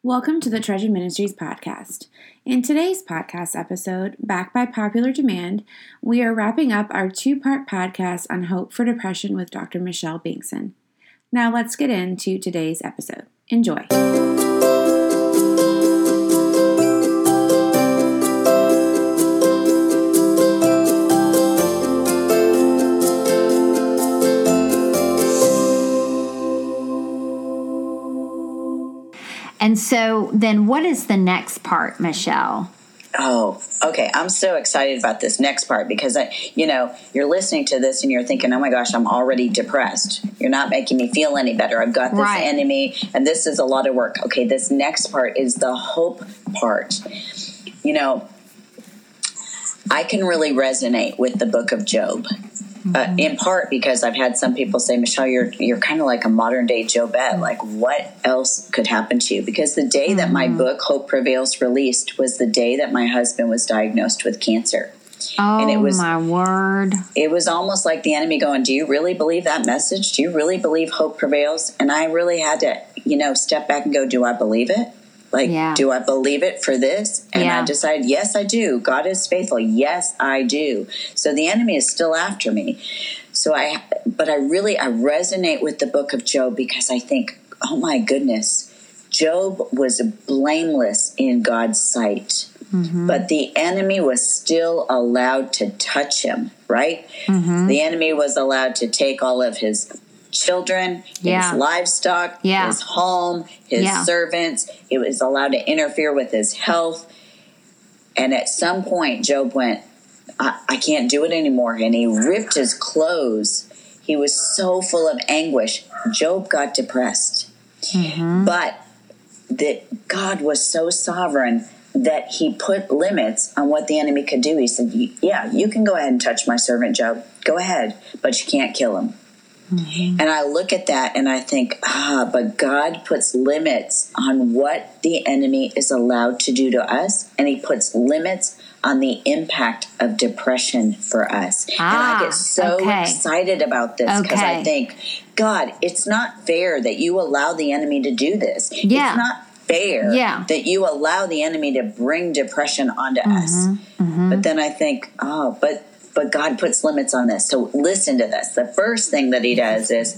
Welcome to the Treasured Ministries podcast. In today's podcast episode, backed by popular demand, we are wrapping up our two-part podcast on hope for depression with Dr. Michelle Bengtson. Now let's get into today's episode. Enjoy. And so then what is the next part, Michelle? Oh, okay. I'm so excited about this next part because, you're listening to this and you're thinking, oh my gosh, I'm already depressed. You're not making me feel any better. I've got this enemy and this is a lot of work. Okay, this next part is the hope part. I can really resonate with the book of Job. In part because I've had some people say, Michelle, you're kind of like a modern day Jobette. Like, what else could happen to you? Because the day that my book, Hope Prevails, released was the day that my husband was diagnosed with cancer. Oh, and it was, my word. It was almost like the enemy going, do you really believe that message? Do you really believe hope prevails? And I really had to, step back and go, do I believe it? Do I believe it for this? And I decided, yes, I do. God is faithful. Yes, I do. So the enemy is still after me. I resonate with the book of Job because I think, oh my goodness, Job was blameless in God's sight. Mm-hmm. But the enemy was still allowed to touch him, right? Mm-hmm. The enemy was allowed to take all of his children, his livestock, his home, his servants. It was allowed to interfere with his health. And at some point, Job went, I can't do it anymore. And he ripped his clothes. He was so full of anguish. Job got depressed. Mm-hmm. But God was so sovereign that he put limits on what the enemy could do. He said, you can go ahead and touch my servant Job. Go ahead, but you can't kill him. Mm-hmm. And I look at that and I think, but God puts limits on what the enemy is allowed to do to us. And he puts limits on the impact of depression for us. And I get so excited about this because I think, God, it's not fair that you allow the enemy to do this. Yeah. It's not fair that you allow the enemy to bring depression onto us. Mm-hmm. But then I think, but God puts limits on this. So listen to this. The first thing that he does is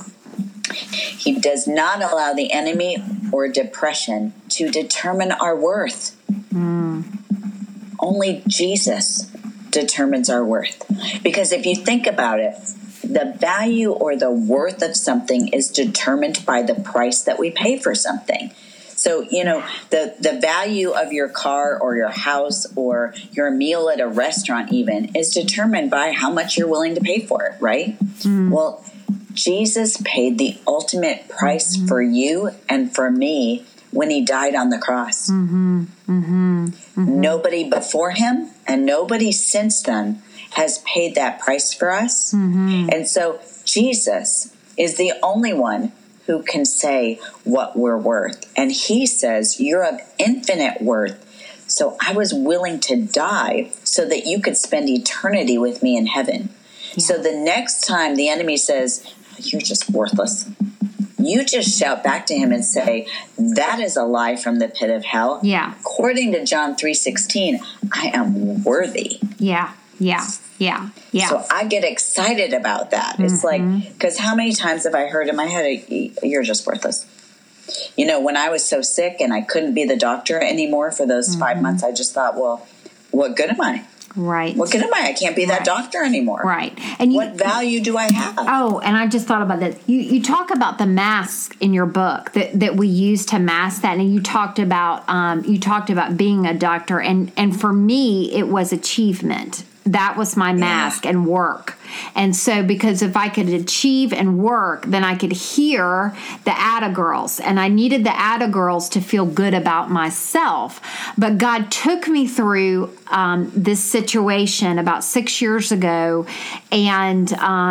he does not allow the enemy or depression to determine our worth. Mm. Only Jesus determines our worth. Because if you think about it, the value or the worth of something is determined by the price that we pay for something. So, the value of your car or your house or your meal at a restaurant even is determined by how much you're willing to pay for it, right? Mm. Well, Jesus paid the ultimate price for you and for me when he died on the cross. Mm-hmm. Mm-hmm. Mm-hmm. Nobody before him and nobody since then has paid that price for us. Mm-hmm. And so Jesus is the only one who can say what we're worth. And he says, you're of infinite worth. So I was willing to die so that you could spend eternity with me in heaven. Yeah. So the next time the enemy says, you're just worthless, you just shout back to him and say, that is a lie from the pit of hell. Yeah. According to John 3:16, I am worthy. Yeah. Yeah. Yeah. Yeah. So I get excited about that. Mm-hmm. It's like, because how many times have I heard in my head, you're just worthless. When I was so sick and I couldn't be the doctor anymore for those 5 months, I just thought, well, what good am I? Right. What good am I? I can't be that doctor anymore. Right. And what value do I have? Oh, and I just thought about this. You talk about the mask in your book that we use to mask that, and you talked about being a doctor, and for me it was achievement. That was my mask and work. And so because if I could achieve and work, then I could hear the Atta girls. And I needed the Atta girls to feel good about myself. But God took me through this situation about 6 years ago. And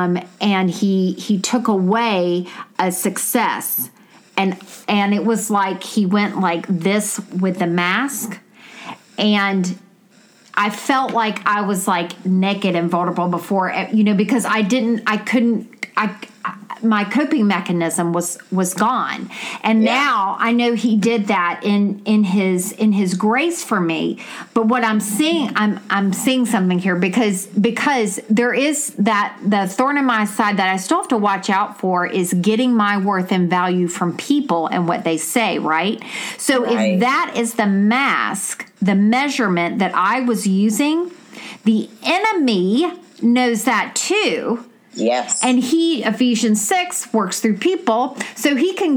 he took away a success. And it was like he went like this with the mask. And I felt like I was like naked and vulnerable before, because my coping mechanism was gone. And now I know he did that in his grace for me. But what I'm seeing, I'm seeing something here because there is that the thorn in my side that I still have to watch out for is getting my worth and value from people and what they say, right? So if that is the mask, the measurement that I was using, the enemy knows that too. Yes. And Ephesians 6, works through people. So he can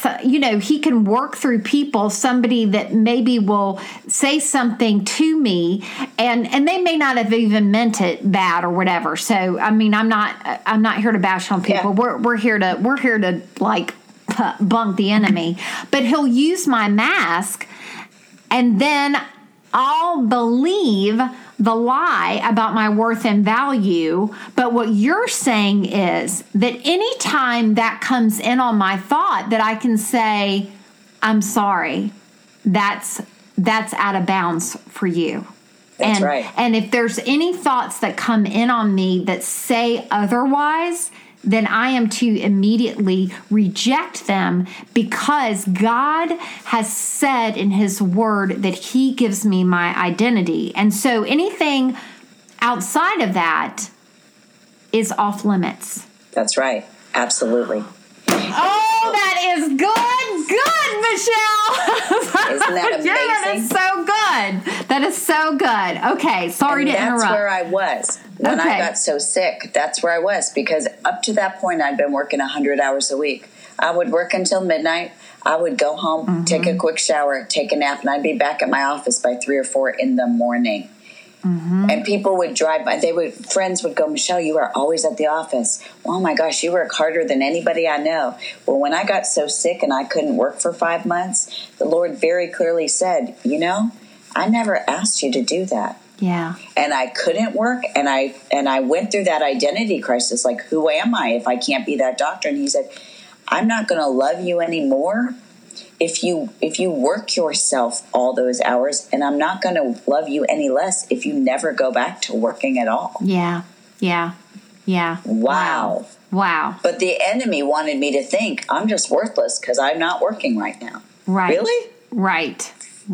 he can work through people, somebody that maybe will say something to me and they may not have even meant it bad or whatever. So, I mean, I'm not here to bash on people. Yeah. We're here to like bunk the enemy, but he'll use my mask and then I'll believe the lie about my worth and value. But what you're saying is that anytime that comes in on my thought, that I can say, I'm sorry, that's out of bounds for you. That's right. And if there's any thoughts that come in on me that say otherwise, then I am to immediately reject them because God has said in his word that he gives me my identity. And so anything outside of that is off limits. That's right. Absolutely. Oh, that is good, Michelle. Isn't that amazing? Yeah, that is so good. That is so good. Okay, sorry to interrupt. That's where I was. When I got so sick, that's where I was. Because up to that point, I'd been working 100 hours a week. I would work until midnight. I would go home, take a quick shower, take a nap, and I'd be back at my office by 3 or 4 in the morning. And people would drive by. Friends would go, Michelle, you are always at the office. Oh my gosh, you work harder than anybody I know. Well, when I got so sick and I couldn't work for 5 months, the Lord very clearly said, I never asked you to do that. Yeah. And I couldn't work. And I went through that identity crisis. Like, who am I if I can't be that doctor? And he said, I'm not going to love you anymore if you work yourself all those hours, and I'm not going to love you any less if you never go back to working at all. Yeah. Wow. But the enemy wanted me to think I'm just worthless because I'm not working right now. Right. Really? Right.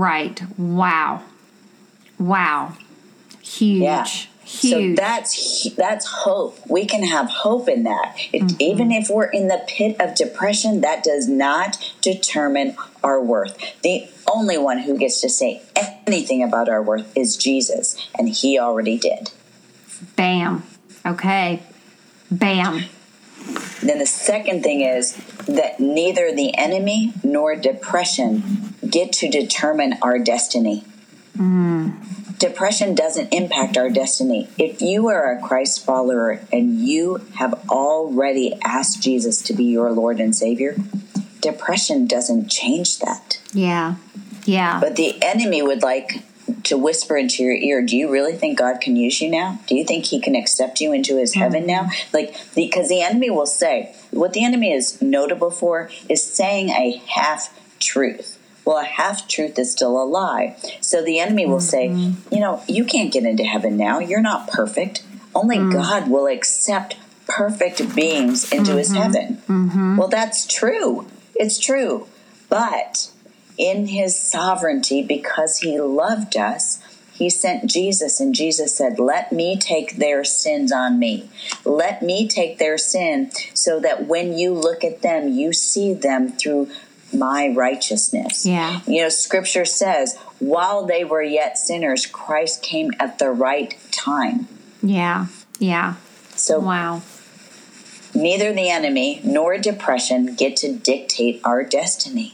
Wow. Huge. Yeah. Huge. So that's hope. We can have hope in that. Even if we're in the pit of depression, that does not determine our worth. The only one who gets to say anything about our worth is Jesus, and he already did. Bam. Okay. Bam. Then the second thing is that neither the enemy nor depression get to determine our destiny. Depression doesn't impact our destiny. If you are a Christ follower and you have already asked Jesus to be your Lord and Savior, depression doesn't change that. Yeah. But the enemy would like to whisper into your ear, do you really think God can use you now? Do you think he can accept you into his heaven now? Because the enemy will say, what the enemy is notable for is saying a half-truth. Well, a half-truth is still a lie. So the enemy will say, you can't get into heaven now. You're not perfect. Only God will accept perfect beings into his heaven. Well, that's true. It's true. But in his sovereignty, because he loved us, he sent Jesus, and Jesus said, let me take their sins on me. Let me take their sin so that when you look at them, you see them through my righteousness. Yeah. Scripture says, while they were yet sinners, Christ came at the right time. Yeah. So wow. Neither the enemy nor depression get to dictate our destiny.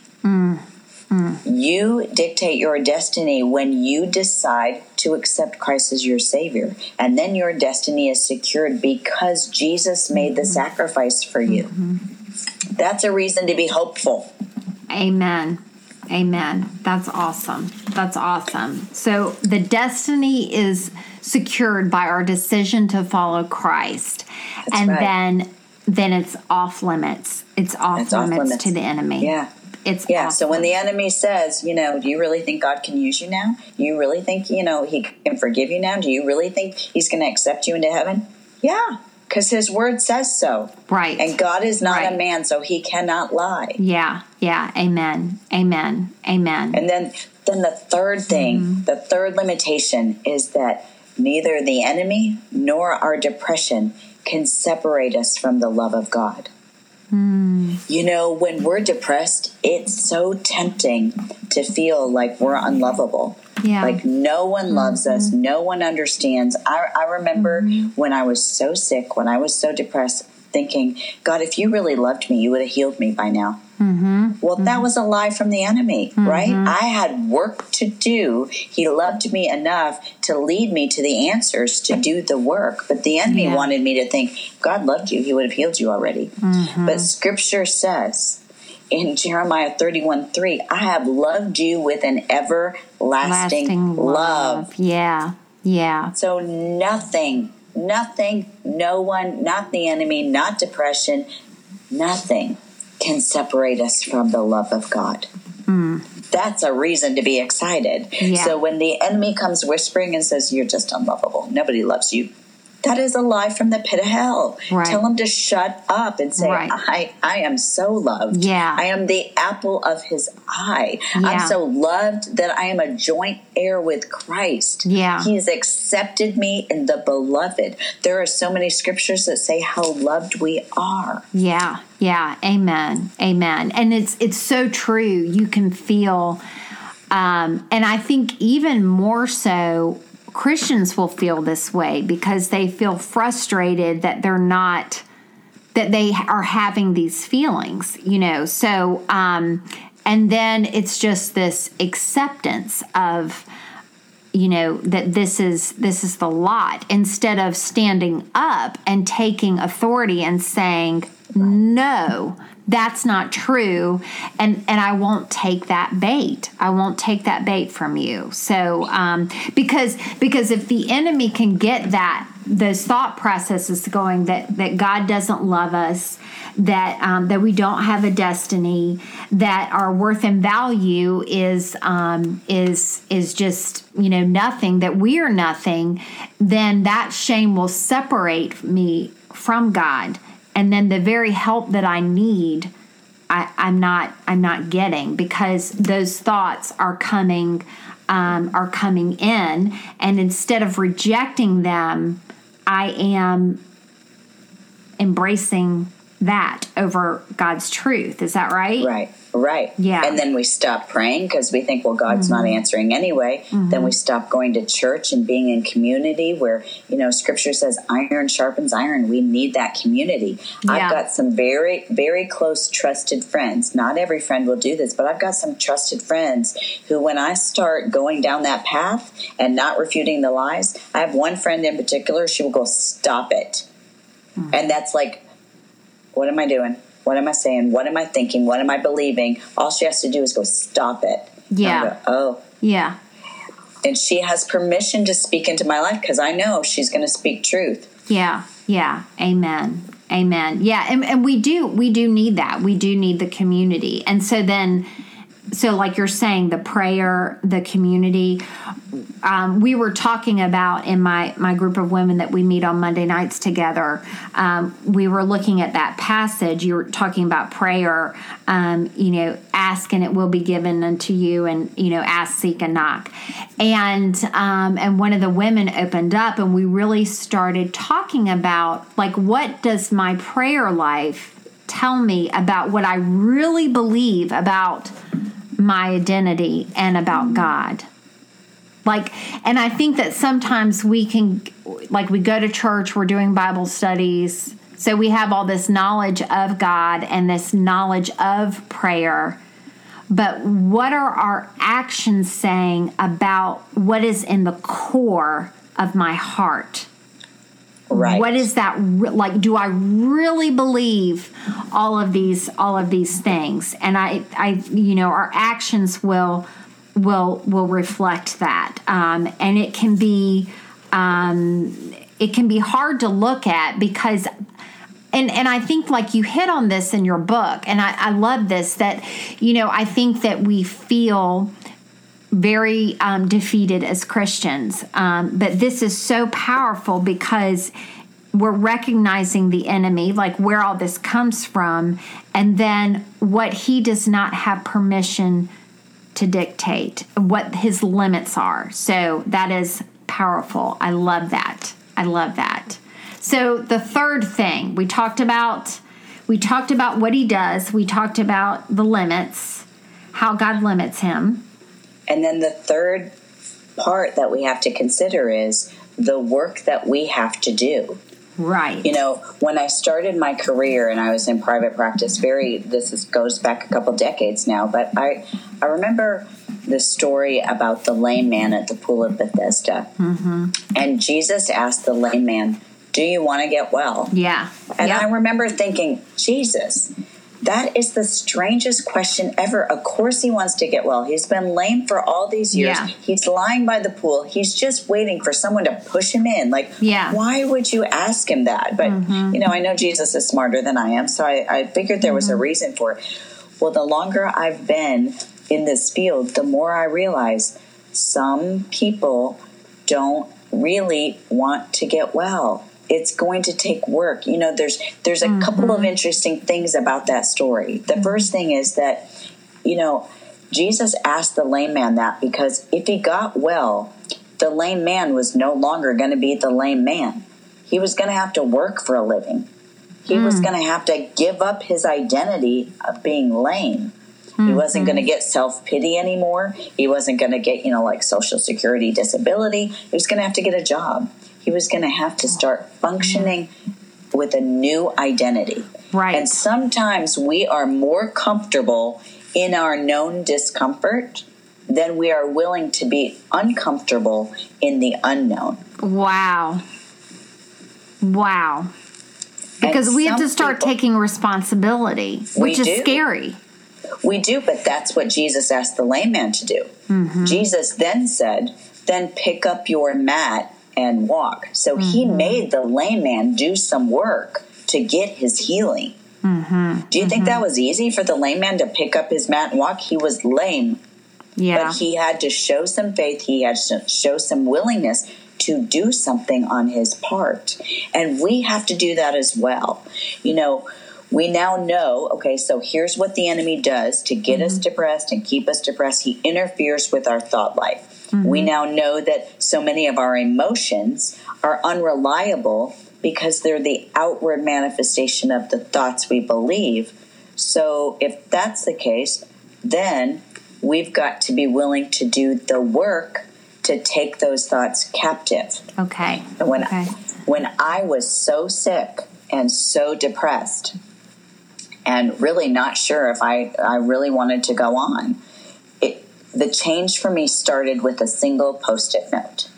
You dictate your destiny when you decide to accept Christ as your Savior. And then your destiny is secured because Jesus made the sacrifice for you. That's a reason to be hopeful. Amen. That's awesome. So the destiny is secured by our decision to follow Christ. That's and right. then it's off limits. It's off limits to the enemy. Yeah. Yeah. So when the enemy says, do you really think God can use you now? Do you really think, he can forgive you now? Do you really think he's going to accept you into heaven? Yeah. because his word says so. Right. And God is not a man, so he cannot lie. Yeah. Yeah. Amen. Amen. Amen. And then the third thing, the third limitation is that neither the enemy nor our depression can separate us from the love of God. You know, when we're depressed, it's so tempting to feel like we're unlovable. Yeah. Like no one loves us. No one understands. I remember when I was so sick, when I was so depressed, thinking, God, if you really loved me, you would have healed me by now. Well, that was a lie from the enemy, right? I had work to do. He loved me enough to lead me to the answers to do the work. But the enemy wanted me to think, God loved you. He would have healed you already. But Scripture says in Jeremiah 31:3, I have loved you with an everlasting love. Yeah. Yeah. So nothing, no one, not the enemy, not depression, nothing can separate us from the love of God. That's a reason to be excited. Yeah. So when the enemy comes whispering and says, you're just unlovable, nobody loves you, that is a lie from the pit of hell. Right. Tell him to shut up and say, I am so loved. Yeah. I am the apple of his eye. Yeah. I'm so loved that I am a joint heir with Christ. Yeah. He has accepted me in the beloved. There are so many scriptures that say how loved we are. Yeah. Yeah. Amen. Amen. And it's so true. You can feel, and I think even more so, Christians will feel this way because they feel frustrated that that they are having these feelings, you know. So, and then it's just this acceptance of, you know, that this is the lot, instead of standing up and taking authority and saying, no, that's not true, and I won't take that bait. I won't take that bait from you. So because if the enemy can get those thought processes going, that God doesn't love us, that we don't have a destiny, that our worth and value is just, you know, nothing, that we are nothing, then that shame will separate me from God. And then the very help that I need, I'm not getting, because those thoughts are coming in, and instead of rejecting them, I am embracing that over God's truth. Is that right? Right. Yeah. And then we stop praying because we think, well, God's not answering anyway. Then we stop going to church and being in community where, you know, Scripture says iron sharpens iron. We need that community. Yeah. I've got some very, very close, trusted friends. Not every friend will do this, but I've got some trusted friends who, when I start going down that path and not refuting the lies, I have one friend in particular, she will go, stop it. And that's like, what am I doing? What am I saying? What am I thinking? What am I believing? All she has to do is go, stop it. Yeah. Oh. Yeah. And she has permission to speak into my life because I know she's going to speak truth. Yeah. Yeah. Amen. Amen. Yeah. And we do need that. We do need the community. And so like you're saying, the prayer, the community, we were talking about in my group of women that we meet on Monday nights together. We were looking at that passage. You were talking about prayer, you know, ask and it will be given unto you, and, you know, ask, seek, and knock. And one of the women opened up, and we really started talking about, like, what does my prayer life tell me about what I really believe about my identity and about God. Like, and I think that sometimes we can, like, we go to church, we're doing Bible studies, so we have all this knowledge of God and this knowledge of prayer, but what are our actions saying about what is in the core of my heart? Right. What is that like? Do I really believe all of these things? And I you know, our actions will reflect that. And it can be hard to look at because, and I think, like, you hit on this in your book, and I love this, that, you know, I think that we feel very defeated as Christians. But this is so powerful because we're recognizing the enemy, like where all this comes from, and then what he does not have permission to dictate, what his limits are. So that is powerful. I love that. I love that. So the third thing we talked about what he does. We talked about the limits, how God limits him. And then the third part that we have to consider is the work that we have to do. Right. You know, when I started my career and I was in private practice, goes back a couple decades now, but I remember the story about the lame man at the pool of Bethesda. Mm-hmm. And Jesus asked the lame man, "Do you want to get well?" Yeah. And I remember thinking, Jesus, that is the strangest question ever. Of course he wants to get well. He's been lame for all these years. Yeah. He's lying by the pool. He's just waiting for someone to push him in. Like, why would you ask him that? But, you know, I know Jesus is smarter than I am, so I figured there was a reason for it. Well, the longer I've been in this field, the more I realize some people don't really want to get well. It's going to take work. You know, there's a couple of interesting things about that story. The first thing is that, you know, Jesus asked the lame man that because if he got well, the lame man was no longer going to be the lame man. He was going to have to work for a living. He was going to have to give up his identity of being lame. He wasn't going to get self-pity anymore. He wasn't going to get, you know, like Social Security disability. He was going to have to get a job. He was going to have to start functioning with a new identity. Right. And sometimes we are more comfortable in our known discomfort than we are willing to be uncomfortable in the unknown. Wow. Because we have to start taking responsibility, which is scary. We do, but that's what Jesus asked the lame man to do. Mm-hmm. Jesus then said, then pick up your mat and walk. So he made the lame man do some work to get his healing. Mm-hmm. Do you think that was easy for the lame man to pick up his mat and walk? He was lame. Yeah. But he had to show some faith. He had to show some willingness to do something on his part. And we have to do that as well. You know, we now know, okay, so here's what the enemy does to get us depressed and keep us depressed. He interferes with our thought life. We now know that so many of our emotions are unreliable because they're the outward manifestation of the thoughts we believe. So if that's the case, then we've got to be willing to do the work to take those thoughts captive. Okay. And when I was so sick and so depressed and really not sure if I really wanted to go on, the change for me started with a single Post-it note.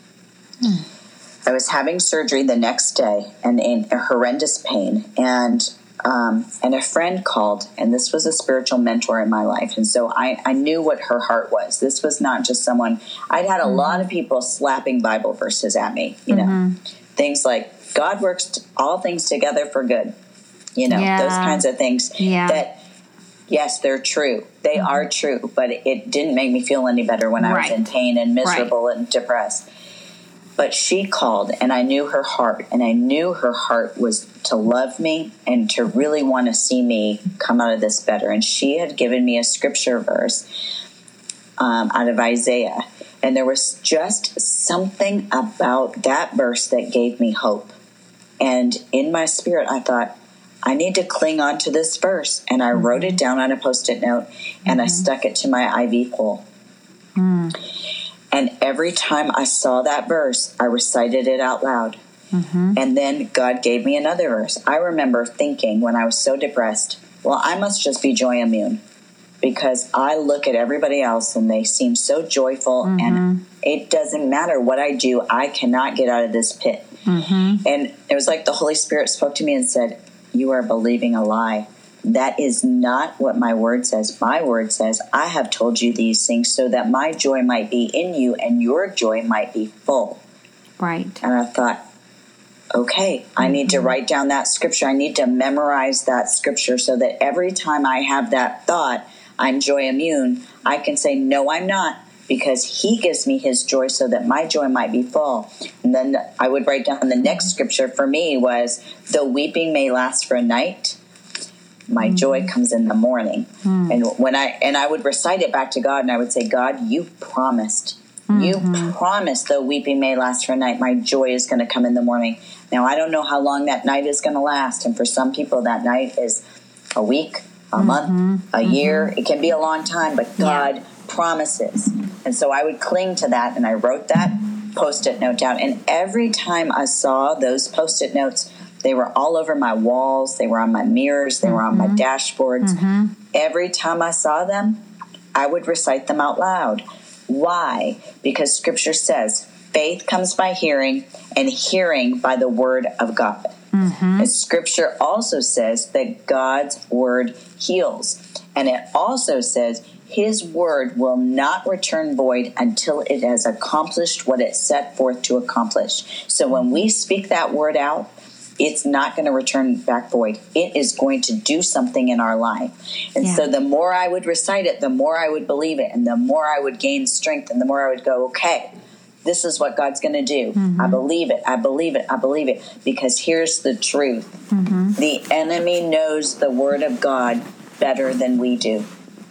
I was having surgery the next day and in a horrendous pain, and a friend called, and this was a spiritual mentor in my life, and so I knew what her heart was. This was not just someone. I'd had a lot of people slapping Bible verses at me, you know, things like God works all things together for good, you know, those kinds of things that. Yes, they're true. They are true, but it didn't make me feel any better when I was in pain and miserable and depressed. But she called, and I knew her heart, and I knew her heart was to love me and to really want to see me come out of this better. And she had given me a scripture verse out of Isaiah, and there was just something about that verse that gave me hope. And in my spirit, I thought, I need to cling on to this verse. And I wrote it down on a Post-it note, and I stuck it to my IV pole. And every time I saw that verse, I recited it out loud. And then God gave me another verse. I remember thinking when I was so depressed, well, I must just be joy immune, because I look at everybody else and they seem so joyful, and it doesn't matter what I do, I cannot get out of this pit. And it was like the Holy Spirit spoke to me and said, you are believing a lie. That is not what my word says. My word says, I have told you these things so that my joy might be in you and your joy might be full. Right. And I thought, okay, I need to write down that scripture. I need to memorize that scripture so that every time I have that thought, I'm joy immune, I can say, no, I'm not. because he gives me his joy so that my joy might be full. And then I would write down the next scripture for me was, though weeping may last for a night, my joy comes in the morning. And I would recite it back to God, and I would say, God, you promised. You promised, though weeping may last for a night, my joy is going to come in the morning. Now, I don't know how long that night is going to last. And for some people, that night is a week, a month, a year. It can be a long time, but God promises. And so I would cling to that, and I wrote that Post-it note down. And every time I saw those Post-it notes, they were all over my walls. They were on my mirrors. They were on my dashboards. Every time I saw them, I would recite them out loud. Why? Because Scripture says faith comes by hearing, and hearing by the word of God. And Scripture also says that God's word heals. And it also says his word will not return void until it has accomplished what it set forth to accomplish. So when we speak that word out, it's not going to return back void. It is going to do something in our life. And so the more I would recite it, the more I would believe it, and the more I would gain strength, and the more I would go, okay, this is what God's going to do. I believe it. I believe it. I believe it. Because here's the truth. The enemy knows the word of God better than we do.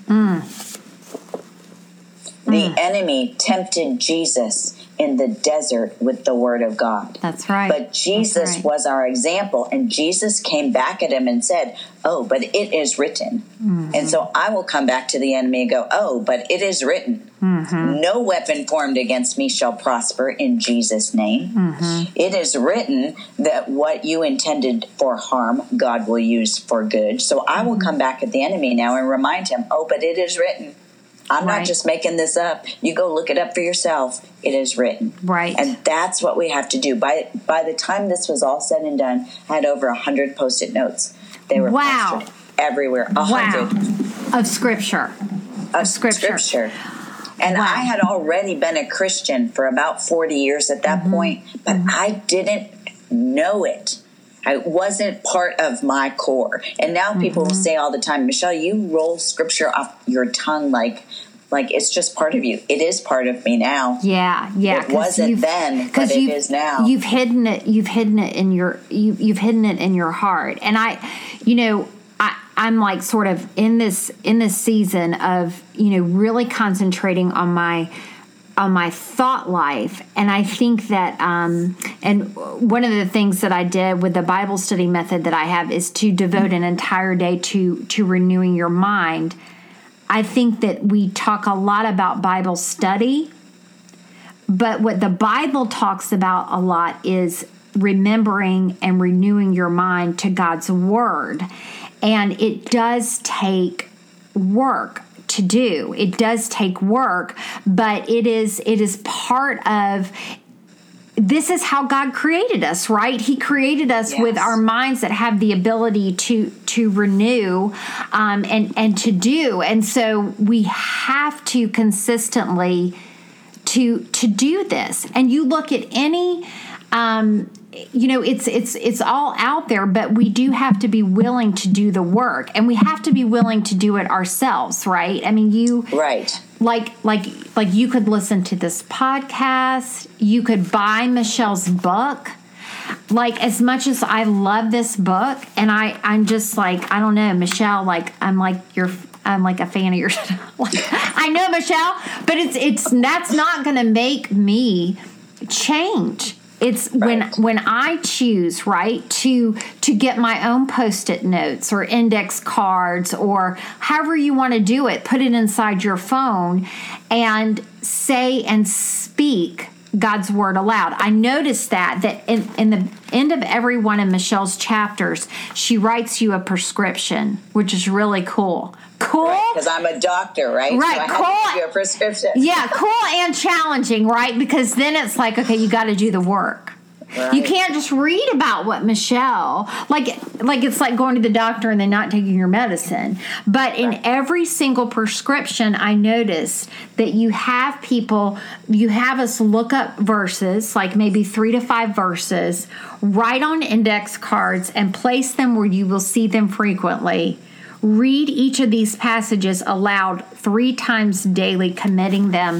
The enemy tempted Jesus in the desert with the word of God. That's right. But Jesus was our example, and Jesus came back at him and said, oh, but it is written. And so I will come back to the enemy and go, oh, but it is written. No weapon formed against me shall prosper in Jesus' name. It is written that what you intended for harm, God will use for good. So I will come back at the enemy now and remind him, oh, but it is written. I'm not just making this up. You go look it up for yourself. It is written. Right. And that's what we have to do. By the time this was all said and done, I had over 100 Post-it notes. They were plastered everywhere. 100. Of Scripture. Of Scripture. And I had already been a Christian for about 40 years at that point, but I didn't know it. It wasn't part of my core. And now people will say all the time, Michelle, you roll Scripture off your tongue like it's just part of you. It is part of me now. Yeah. It wasn't then, but it is now. You've hidden it in your heart. And I'm like sort of in this season of, really concentrating on my thought life. And I think that, and one of the things that I did with the Bible study method that I have is to devote an entire day to renewing your mind. I think that we talk a lot about Bible study, but what the Bible talks about a lot is remembering and renewing your mind to God's word. And it does take work to do. It does take work, but it is part of, this is how God created us, right? He created us with our minds that have the ability to renew and to do. And so we have to consistently to do this. And you look at any it's all out there, but we do have to be willing to do the work, and we have to be willing to do it ourselves, right? I mean, like you could listen to this podcast, you could buy Michelle's book. Like, as much as I love this book, and I'm just like, I don't know, Michelle, like I'm like a fan of yours. I know, Michelle, but that's not going to make me change. It's when I choose, right, to get my own Post-it notes or index cards or however you want to do it, put it inside your phone and say and speak God's word aloud. I noticed that in the end of every one of Michelle's chapters, she writes you a prescription, which is really cool. Cool? Because I'm a doctor, right? Right, so I cool. have to give you a prescription. Yeah, cool and challenging, right? Because then it's like, okay, you got to do the work. Right. You can't just read about what Michelle, like it's like going to the doctor and then not taking your medicine. But in every single prescription, I noticed that you have us look up verses, like maybe 3 to 5 verses, write on index cards and place them where you will see them frequently. Read each of these passages aloud 3 times daily, committing them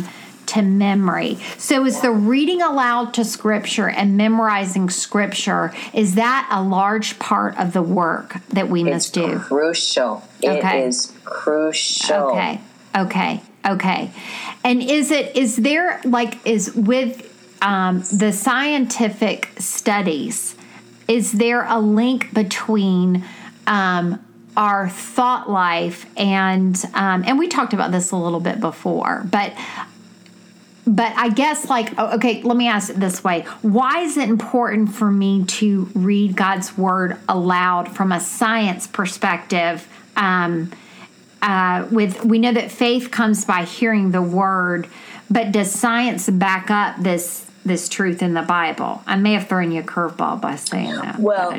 to memory. So is the reading aloud to Scripture and memorizing Scripture, is that a large part of the work that we must do? It's crucial. Okay. It is crucial. Okay. And is there with the scientific studies, is there a link between our thought life and we talked about this a little bit before, but I guess let me ask it this way. Why is it important for me to read God's word aloud from a science perspective? We know that faith comes by hearing the word, but does science back up this truth in the Bible? I may have thrown you a curveball by saying that. Well,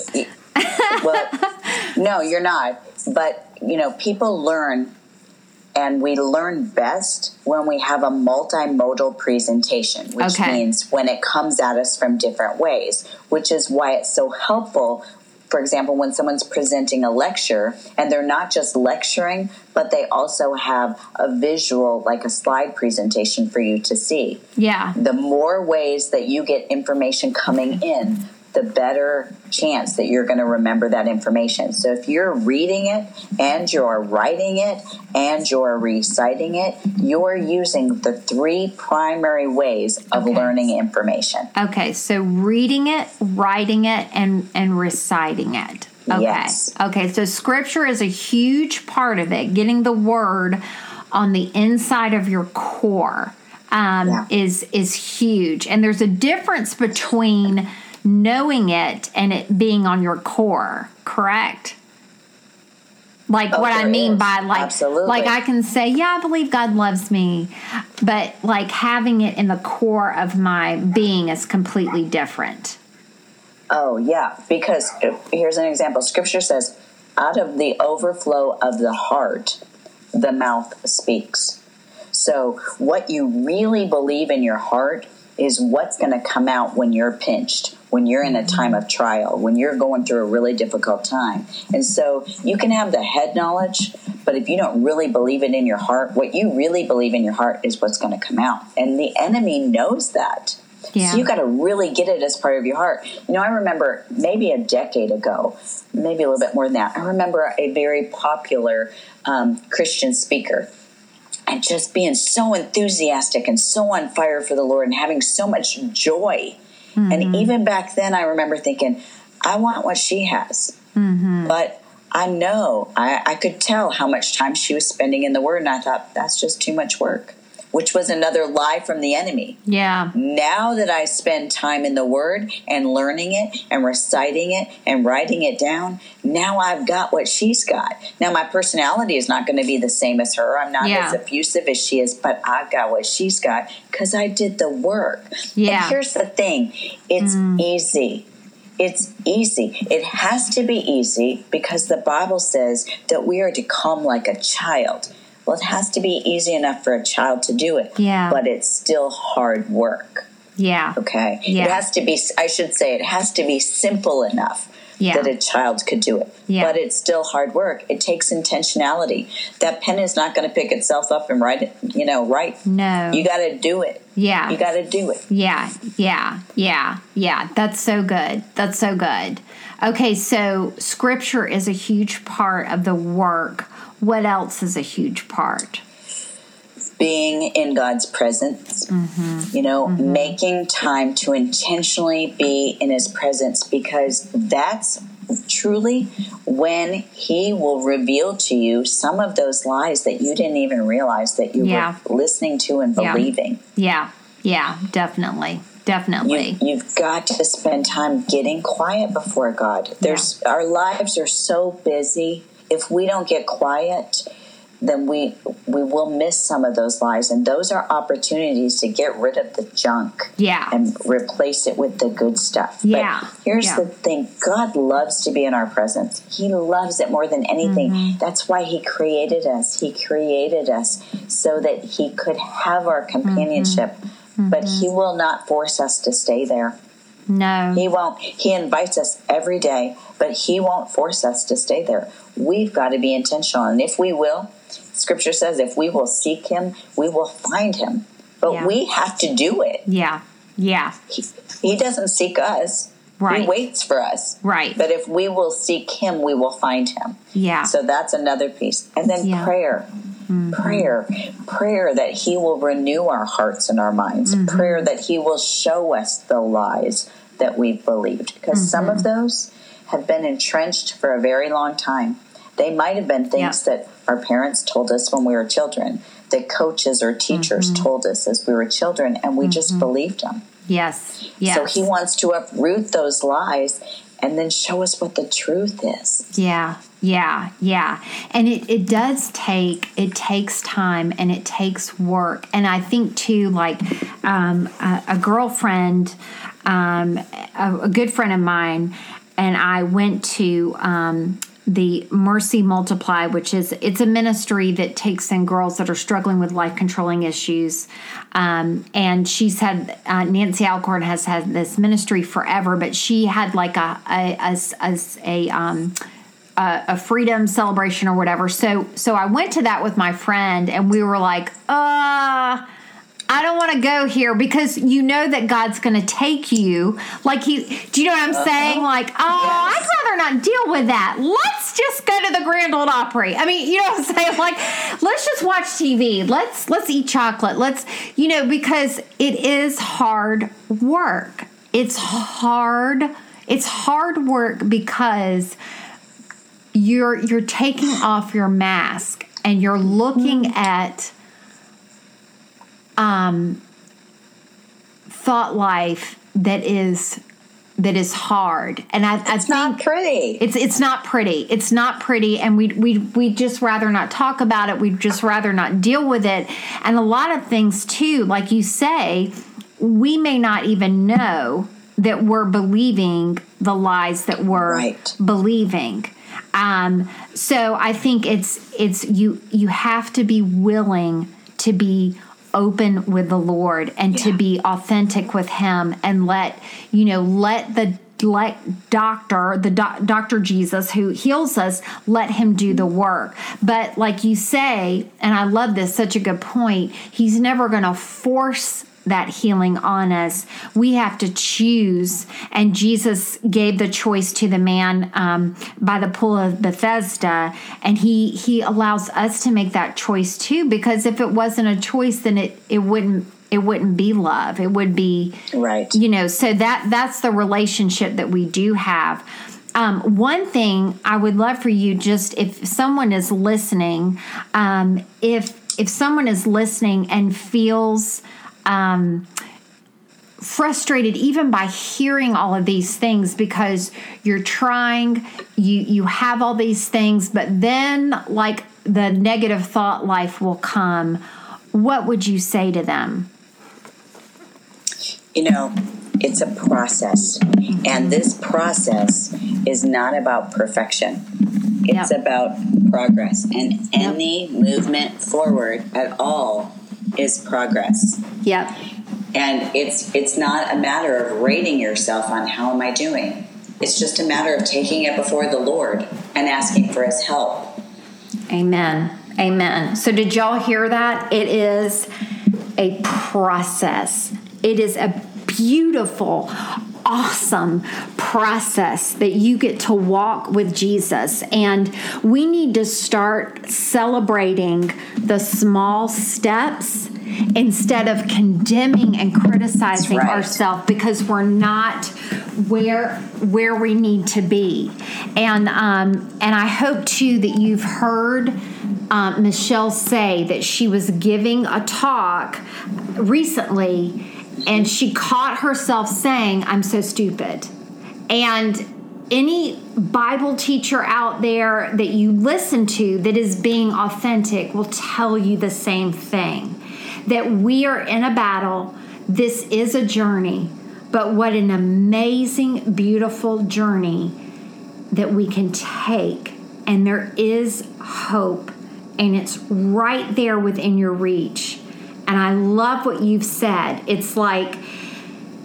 no, you're not. But, people learn, and we learn best when we have a multimodal presentation, which means when it comes at us from different ways, which is why it's so helpful. For example, when someone's presenting a lecture and they're not just lecturing, but they also have a visual, like a slide presentation for you to see. Yeah. The more ways that you get information coming in, the better chance that you're going to remember that information. So if you're reading it and you're writing it and you're reciting it, you're using the 3 primary ways of learning information. Okay, so reading it, writing it, and reciting it. Okay. Yes. Okay, so Scripture is a huge part of it. Getting the word on the inside of your core is huge. And there's a difference between knowing it and it being on your core, correct? What I mean by absolutely. I can say, yeah, I believe God loves me, but having it in the core of my being is completely different. Oh, yeah, because here's an example. Scripture says, out of the overflow of the heart, the mouth speaks. So what you really believe in your heart is what's going to come out when you're pinched, when you're in a time of trial, when you're going through a really difficult time. And so you can have the head knowledge, but if you don't really believe it in your heart, what you really believe in your heart is what's going to come out. And the enemy knows that. Yeah. So you got to really get it as part of your heart. I remember maybe a decade ago, maybe a little bit more than that, I remember a very popular Christian speaker, and just being so enthusiastic and so on fire for the Lord and having so much joy. Mm-hmm. And even back then, I remember thinking, I want what she has. Mm-hmm. But I know, I could tell how much time she was spending in the Word. And I thought, that's just too much work, which was another lie from the enemy. Yeah. Now that I spend time in the Word and learning it and reciting it and writing it down, now I've got what she's got. Now my personality is not going to be the same as her. I'm not as effusive as she is, but I've got what she's got because I did the work. Yeah. And here's the thing. It's easy. It's easy. It has to be easy because the Bible says that we are to come like a child. Well, it has to be easy enough for a child to do it. Yeah. But it's still hard work. Yeah. Okay. Yeah. It has to be, I should say, it has to be simple enough that a child could do it. Yeah. But it's still hard work. It takes intentionality. That pen is not going to pick itself up and write it, right? No. You got to do it. Yeah. You got to do it. Yeah. That's so good. That's so good. Okay, so Scripture is a huge part of the work. What else is a huge part? Being in God's presence, making time to intentionally be in His presence, because that's truly when He will reveal to you some of those lies that you didn't even realize that you were listening to and believing. Yeah, definitely. You've got to spend time getting quiet before God. Our lives are so busy. If we don't get quiet, then we will miss some of those lies. And those are opportunities to get rid of the junk and replace it with the good stuff. Yeah. But here's the thing. God loves to be in our presence. He loves it more than anything. Mm-hmm. That's why He created us. He created us so that He could have our companionship. Mm-hmm. But He will not force us to stay there. No. He won't. He invites us every day, but He won't force us to stay there. We've got to be intentional. And if we will, Scripture says if we will seek Him, we will find Him. but we have to do it. Yeah. He doesn't seek us. Right. He waits for us. Right. But if we will seek him, we will find him. Yeah. So that's another piece. And then prayer. Mm-hmm. Prayer that he will renew our hearts and our minds. Mm-hmm. Prayer that he will show us the lies that we've believed. Because some of those have been entrenched for a very long time. They might have been things that our parents told us when we were children, that coaches or teachers told us as we were children, and we just believed them. Yes. So he wants to uproot those lies and then show us what the truth is. Yeah. And it takes time and it takes work. And I think too, like a girlfriend, a good friend of mine, and I went to the Mercy Multiply, which it's a ministry that takes in girls that are struggling with life controlling issues. And she's had Nancy Alcorn has had this ministry forever, but she had like a freedom celebration or whatever. So I went to that with my friend, and we were like, I don't want to go here, because you know that God's going to take you. Like do you know what I'm saying? Like, I'd rather not deal with that. Let's just go to the Grand Ole Opry. I mean, you know what I'm saying? Like, let's just watch TV. Let's eat chocolate. Let's, because it is hard work. It's hard work because you're taking off your mask and you're looking at thought life that is hard, and I think not pretty. It's not pretty. It's not pretty, and we just rather not talk about it. We'd just rather not deal with it. And a lot of things too, like you say, we may not even know that we're believing the lies that we're believing. So I think it's you have to be willing to be open with the Lord and to be authentic with him, and let Dr. Jesus, who heals us, let him do the work. But like you say, and I love this, such a good point, he's never going to force that healing on us. We have to choose. And Jesus gave the choice to the man by the pool of Bethesda, and he allows us to make that choice too, because if it wasn't a choice, then it wouldn't be love. It would be right. So that's the relationship that we do have. One thing I would love for you, just if someone is listening, if someone is listening and feels frustrated even by hearing all of these things, because you're trying, you have all these things, but then like the negative thought life will come, what would you say to them? It's a process, and this process is not about perfection. It's about progress, and any movement forward at all is progress. Yep. And it's not a matter of rating yourself on how am I doing. It's just a matter of taking it before the Lord and asking for his help. Amen. So did y'all hear that? It is a process. It is a beautiful, awesome process that you get to walk with Jesus. And we need to start celebrating the small steps instead of condemning and criticizing ourselves, because we're not where we need to be. And I hope too that you've heard Michelle say that she was giving a talk recently, and she caught herself saying, "I'm so stupid." And any Bible teacher out there that you listen to that is being authentic will tell you the same thing, that we are in a battle. This is a journey, but what an amazing, beautiful journey that we can take. And there is hope, and it's right there within your reach. And I love what you've said. It's like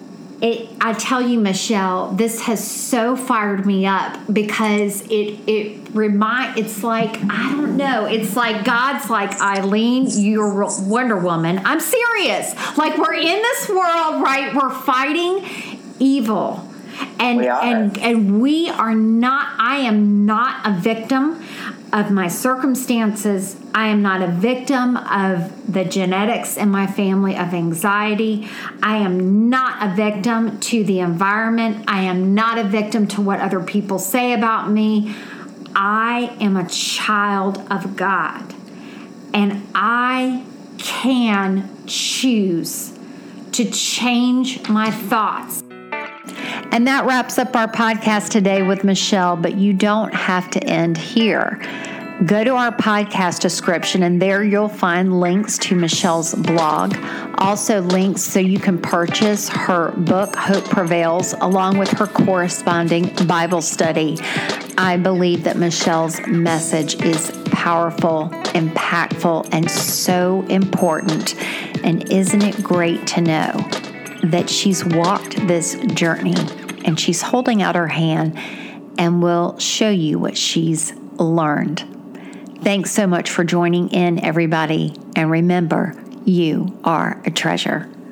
I tell you, Michelle, this has so fired me up because it's like, I don't know, it's like God's like, Eileen, you're Wonder Woman. I'm serious. Like, we're in this world, right? We're fighting evil. And we are not, I am not a victim of my circumstances. I am not a victim of the genetics in my family of anxiety. I am not a victim to the environment. I am not a victim to what other people say about me. I am a child of God, and I can choose to change my thoughts. And that wraps up our podcast today with Michelle, but you don't have to end here. Go to our podcast description, and there you'll find links to Michelle's blog, also links so you can purchase her book, Hope Prevails, along with her corresponding Bible study. I believe that Michelle's message is powerful, impactful, and so important. And isn't it great to know that she's walked this journey and she's holding out her hand and will show you what she's learned. Thanks so much for joining in, everybody. And remember, you are a treasure.